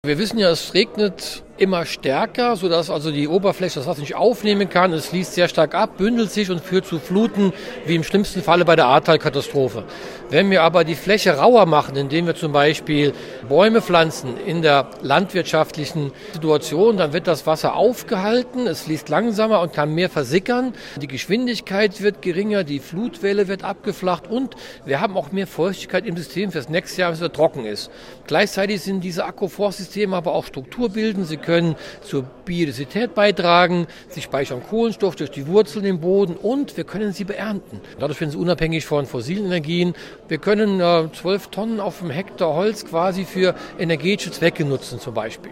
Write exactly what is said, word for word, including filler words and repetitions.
Wir wissen ja, es regnet immer stärker, sodass also die Oberfläche das Wasser nicht aufnehmen kann. Es fließt sehr stark ab, bündelt sich und führt zu Fluten, wie im schlimmsten Falle bei der Ahrtal-Katastrophe. Wenn wir aber die Fläche rauer machen, indem wir zum Beispiel Bäume pflanzen in der landwirtschaftlichen Situation, dann wird das Wasser aufgehalten, es fließt langsamer und kann mehr versickern. Die Geschwindigkeit wird geringer, die Flutwelle wird abgeflacht und wir haben auch mehr Feuchtigkeit im System fürs nächste Jahr, wenn es wieder trocken ist. Gleichzeitig sind diese Agroforstsysteme aber auch strukturbildend. Sie können zur Biodiversität beitragen, sie speichern Kohlenstoff durch die Wurzeln im Boden und wir können sie beernten. Dadurch werden sie unabhängig von fossilen Energien. Wir können zwölf äh, Tonnen auf dem Hektar Holz quasi für energetische Zwecke nutzen zum Beispiel.